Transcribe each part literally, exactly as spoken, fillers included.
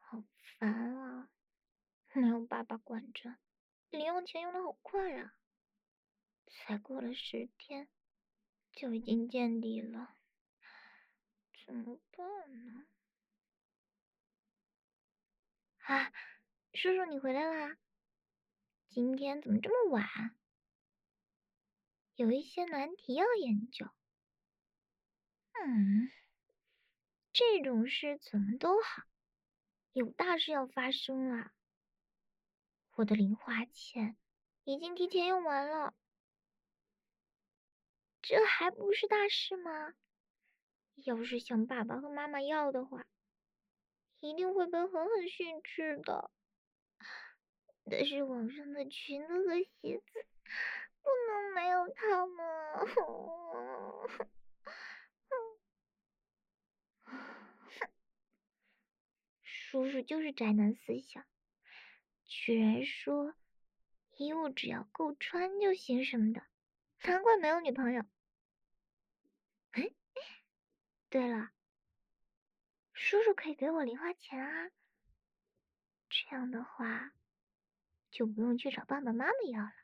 好烦啊！没有爸爸管着，零用钱用的好快啊！才过了十天，就已经见底了，怎么办呢？啊，叔叔你回来啦！今天怎么这么晚？有一些难题要研究。嗯，这种事怎么都好，有大事要发生啦！我的零花钱已经提前用完了，这还不是大事吗？要是向爸爸和妈妈要的话，一定会被狠狠训斥的。但是网上的裙子和鞋子不能没有它们。叔叔就是宅男思想，居然说衣物只要够穿就行什么的，难怪没有女朋友。哎，对了，叔叔可以给我零花钱啊，这样的话就不用去找爸爸妈妈要了。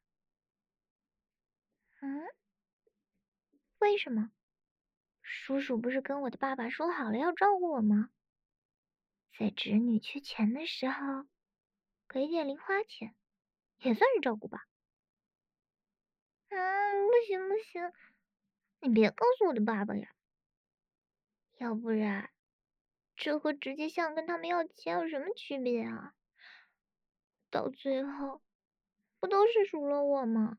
嗯，为什么？叔叔不是跟我的爸爸说好了要照顾我吗？在侄女缺钱的时候，给点零花钱，也算是照顾吧。嗯，不行不行，你别告诉我的爸爸呀，要不然，这和直接向跟他们要钱有什么区别啊？到最后，不都是数落我吗？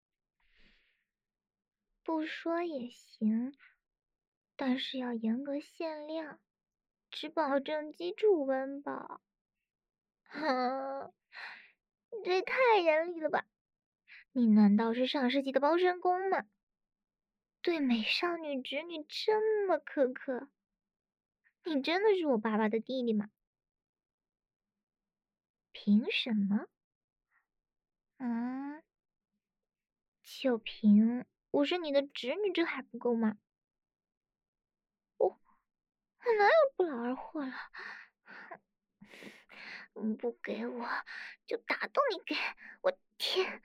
不说也行，但是要严格限量，只保证基础温饱。哼，这也太严厉了吧！你难道是上世纪的包身工吗？对美少女侄女这么苛刻，你真的是我爸爸的弟弟吗？凭什么？嗯，就凭我是你的侄女，这还不够吗？我我哪有不劳而获了？不给我就打到你给我天！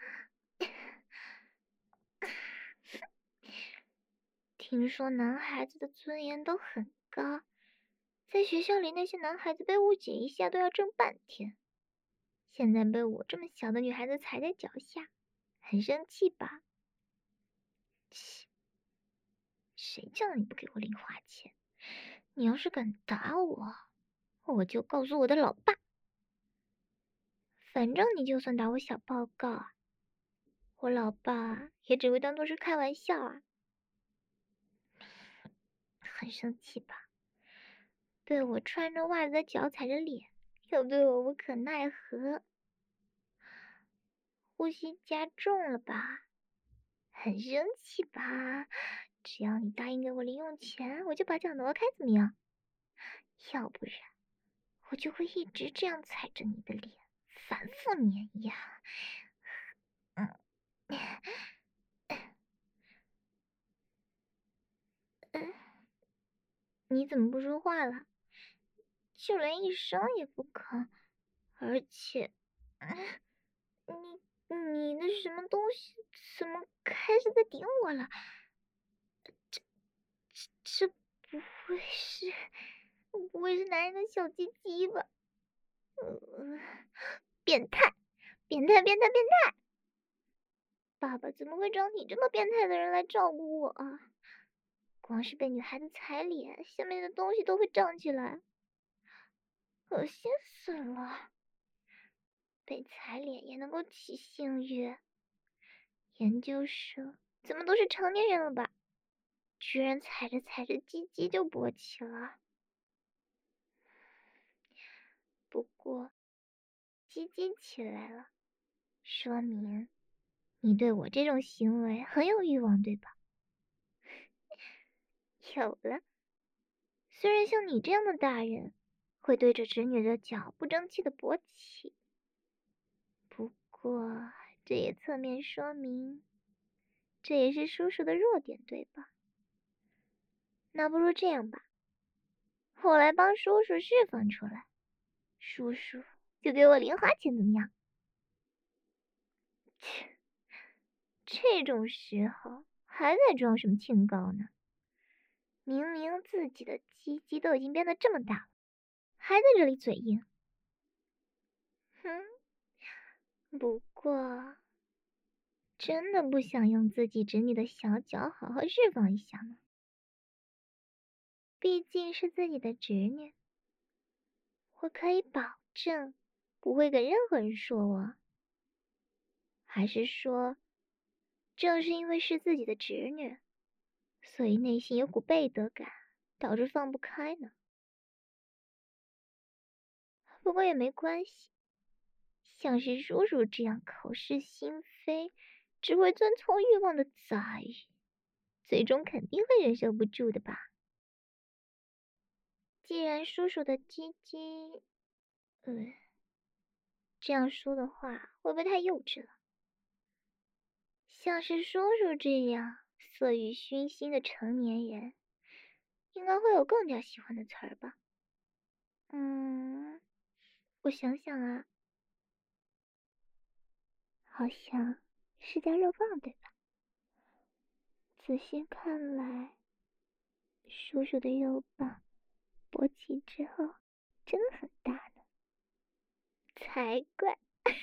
听说男孩子的尊严都很高，在学校里那些男孩子被误解一下都要争半天，现在被我这么小的女孩子踩在脚下，很生气吧？切，谁叫你不给我零花钱？你要是敢打我，我就告诉我的老爸。反正你就算打我小报告，我老爸也只会当做是开玩笑啊。很生气吧？被我穿着袜子的脚踩着脸，又对我无可奈何，呼吸加重了吧？很生气吧？只要你答应给我零用钱，我就把脚挪开，怎么样？要不然，我就会一直这样踩着你的脸，反复碾压。嗯，嗯，你怎么不说话了？就连一声也不吭，而且，嗯，你你的什么东西怎么开始在顶我了？这这不会是不会是男人的小鸡鸡吧？呃，变态，变态，变态，变态！爸爸怎么会找你这么变态的人来照顾我啊？光是被女孩子踩脸，下面的东西都会胀起来，恶心死了！被踩脸也能够起性欲，研究生怎么都是成年人了吧？居然踩着踩着鸡鸡就勃起了。不过鸡鸡起来了，说明你对我这种行为很有欲望，对吧？有了。虽然像你这样的大人会对着侄女的脚不争气的勃起，不过这也侧面说明，这也是叔叔的弱点，对吧？那不如这样吧，我来帮叔叔释放出来， 叔叔就给我零花钱怎么样？切，这种时候还在装什么清高呢？明明自己的鸡鸡都已经变得这么大了，还在这里嘴硬。哼，不过真的不想用自己直你的小脚好好释放一下吗？毕竟是自己的侄女，我可以保证不会跟任何人说我。还是说，正是因为是自己的侄女，所以内心有股背德感，导致放不开呢？不过也没关系，像是叔叔这样口是心非、只会遵从欲望的杂鱼，最终肯定会忍受不住的吧。既然叔叔的鸡鸡，嗯，这样说的话会不会太幼稚了？像是叔叔这样色欲熏心的成年人，应该会有更加喜欢的词儿吧？嗯，我想想啊，好像是叫肉棒对吧？仔细看来，叔叔的肉棒勃起之后真的很大呢。才怪！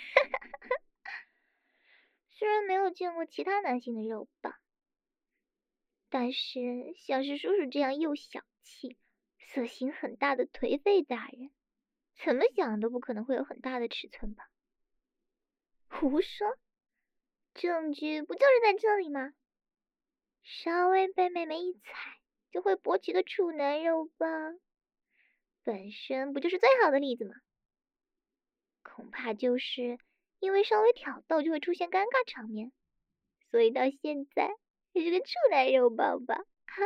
虽然没有见过其他男性的肉棒，但是像是叔叔这样又小气、色心很大的颓废大人，怎么想都不可能会有很大的尺寸吧？胡说！证据不就是在这里吗？稍微被妹妹一踩就会勃起的处男肉棒，本身不就是最好的例子吗？恐怕就是因为稍微挑逗就会出现尴尬场面，所以到现在也是个处男肉棒吧？哈，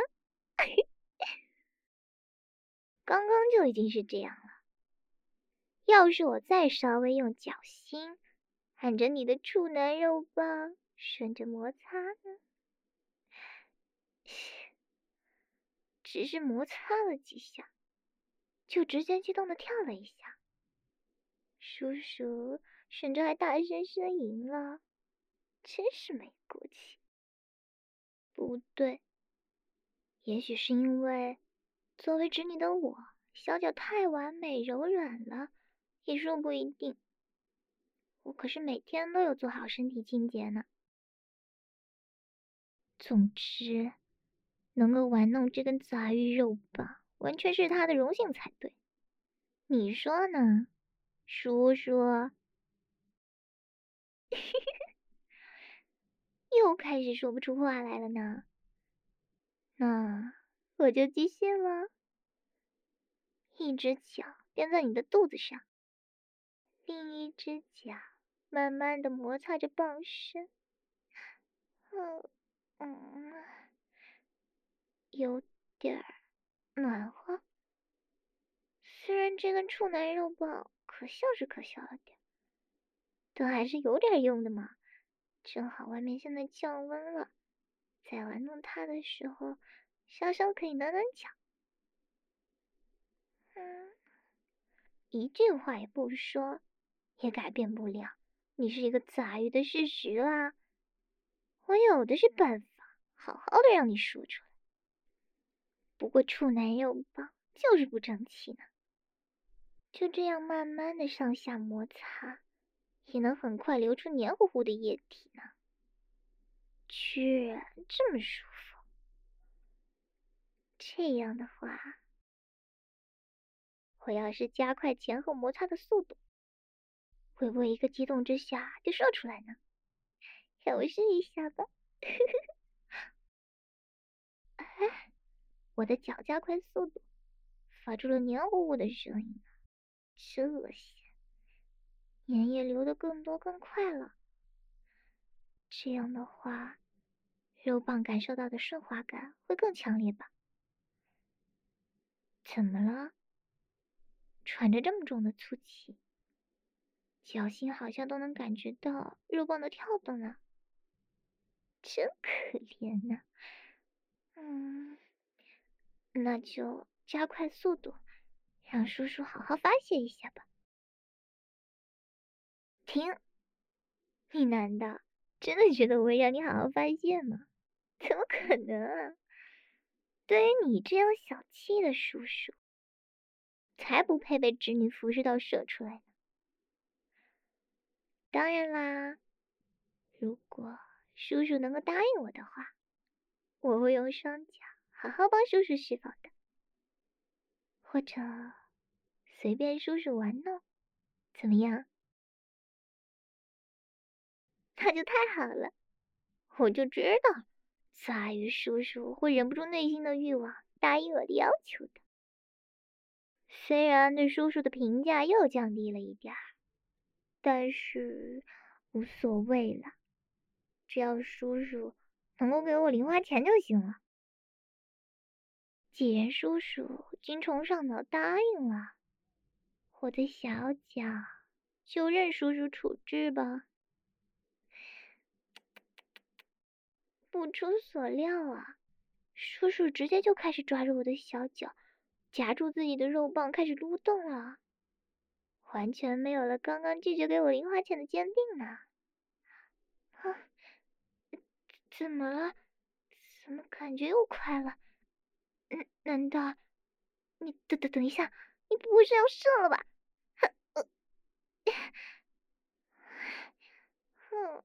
刚刚就已经是这样了，要是我再稍微用脚心按着你的处男肉棒，顺着摩擦呢？只是摩擦了几下，就直接激动的跳了一下，叔叔甚至还大声呻吟了，真是没骨气。不对，也许是因为作为侄女的我，小脚太完美柔软了，也说不一定。我可是每天都有做好身体清洁呢。总之，能够玩弄这根杂鱼肉棒，完全是他的荣幸才对。你说呢，叔叔？又开始说不出话来了呢。那我就继续了。一只脚垫在你的肚子上，另一只脚慢慢的摩擦着棒身。嗯嗯，有点儿暖和。虽然这根处男肉棒可笑是可笑了点，但还是有点用的嘛。正好外面现在降温了，在玩弄它的时候，稍稍可以暖暖脚。嗯，一句话也不说，也改变不了你是一个杂鱼的事实啦。我有的是办法，好好的让你说出来。不过处男肉棒就是不争气呢。就这样慢慢的上下摩擦，也能很快流出黏糊糊的液体呢，居然这么舒服。这样的话，我要是加快前后摩擦的速度，会不会一个激动之下就射出来呢？让我试一下吧。哎，我的脚加快速度，发出了黏糊糊的声音，真恶心，粘液流得更多更快了。这样的话，肉棒感受到的顺滑感会更强烈吧？怎么了？喘着这么重的粗气，脚心好像都能感觉到肉棒的跳动呢，真可怜呐。嗯，那就加快速度，让叔叔好好发泄一下吧。 停！你难道真的觉得我会让你好好发泄吗？怎么可能啊！对于你这样小气的叔叔，才不配被侄女服侍到射出来呢。当然啦，如果叔叔能够答应我的话，我会用双脚好好帮叔叔释放的，或者随便叔叔玩弄，怎么样？那就太好了，我就知道杂鱼叔叔会忍不住内心的欲望，答应我的要求的。虽然对叔叔的评价又降低了一点儿，但是无所谓了，只要叔叔能够给我零花钱就行了。既然叔叔精虫上脑答应了，我的小脚就任叔叔处置吧。不出所料啊，叔叔直接就开始抓住我的小脚，夹住自己的肉棒开始撸动了，完全没有了刚刚拒绝给我零花钱的坚定呢。啊，怎么了？怎么感觉又快了？嗯，难道你等等等一下，你不会是要射了吧？哼，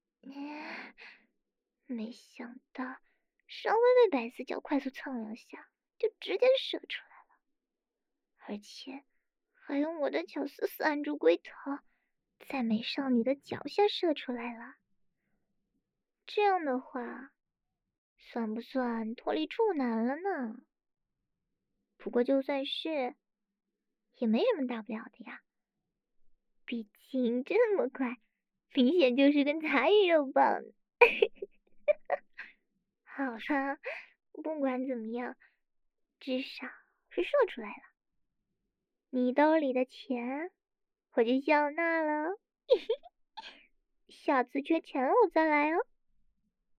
没想到稍微被百思脚快速蹭两下，就直接射出来了，而且还用我的脚死死按住龟头，在美少女的脚下射出来了。这样的话，算不算脱离处男了呢？不过就算是，也没什么大不了的呀。毕竟这么快，明显就是根杂鱼肉棒。好了，不管怎么样，至少是射出来了。你兜里的钱，我就笑纳了。下次缺钱了我再来哦。